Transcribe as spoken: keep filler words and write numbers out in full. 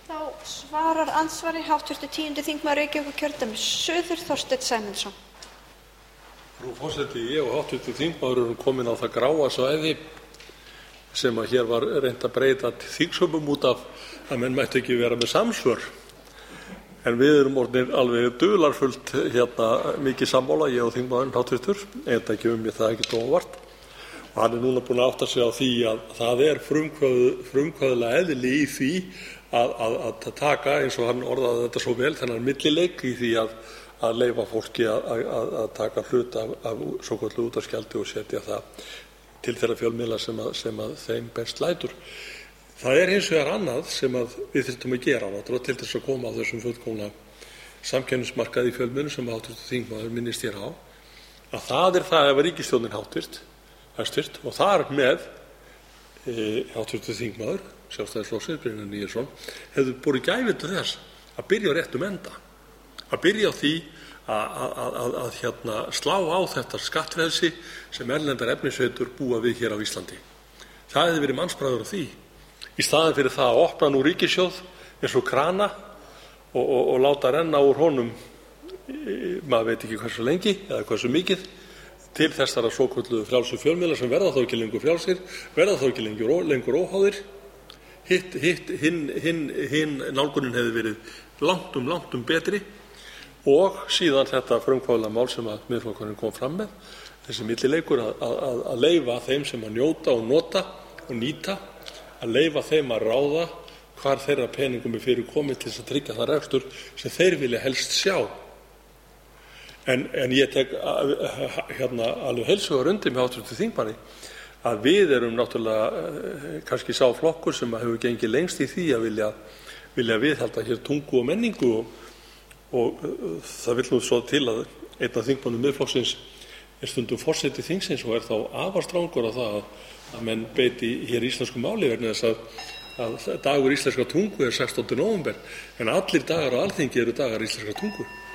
Þá svarar andsvari háttvirtur tíundi þingmaður Reykjavíkurkjördæmis suður, Þorsteinn Sæmundsson. Frú forseti, ég og háttvirtur þingmaður erum komin á það gráa svæði sem að hér var reynt að breyta þingsköpum út af að menn mættu ekki vera með samsvör. En við erum orðnir alveg dularfullt hérna mikið sammála, ég og þingmaðurinn háttvirtur, enda ekki um ég það ekki óvart. Og hann er núna búinn að átta sig á því að það er frumkvæðilega eðli í því að, að, að taka, eins og hann orðaði þetta svo vel, þennan millileik í því að, að leyfa fólki að, að, að taka hlut af, af svokölluðu útvarpsgjaldi og setja það til þeirra fjölmiðla sem að, sem að þeim best lætur. Það er hins vegar annað sem að við þyrftum að gera náttúrulega til þess að koma á þessum fullkomna samkeppnismarkaði í fjölmiðlum sem háttvirtur þingmaður minnist hér á, að það er það ef ríkisstjórnin háttvirt, hæstvirt og þar með e, háttvirtur þingmaður Sjálfstæðisflokksins Brynjar Níelsson hefðu borið gæfu til þess að byrja á réttum enda, að byrja á því að, að, að, að hérna, slá á þetta skattfrelsi sem erlendar efnisveitur búa við hér á Íslandi. Það hefði verið mannsbragur á því. Í staðinn fyrir það að opna nú ríkissjóð eins og krana og, og, og láta renna úr honum, maður veit ekki hversu lengi eða hversu mikið, til þessara svokölluðu frjálsu fjölmiðla sem verða þá ekki lengur frjálsir, verða þá ekki lengur, lengur óháðir. Hitt, hitt, hinn, hinn, hinn nálgunin hefði verið langtum, langtum betri og síðan þetta frumkvæðilega mál sem að Miðflokkurinn kom fram með, þessi millileikur að, að, að leyfa þeim sem að njóta og nota og nýta, að leyfa þeim að ráða hvar þeirra peningum er fyrir komið til þess að tryggja það rekstur sem þeir vilja helst sjá. En, en ég tek hérna alveg heils hugar undir með háttvirtum þingmanni að við erum náttúrulega kannski sá flokkur sem hefur gengið lengst í því að vilja, vilja viðhalda hér tungu og menningu og, og það vill nú svo til að einn af þingmönnum Miðflokksins er stundum forseti þingsins og er þá afar strangur á það að, að menn beiti hér íslensku máli vegna þess að, að dagur íslenskrar tungu er sextánda nóvember en allir dagar á Alþingi eru dagar íslenskrar tungu.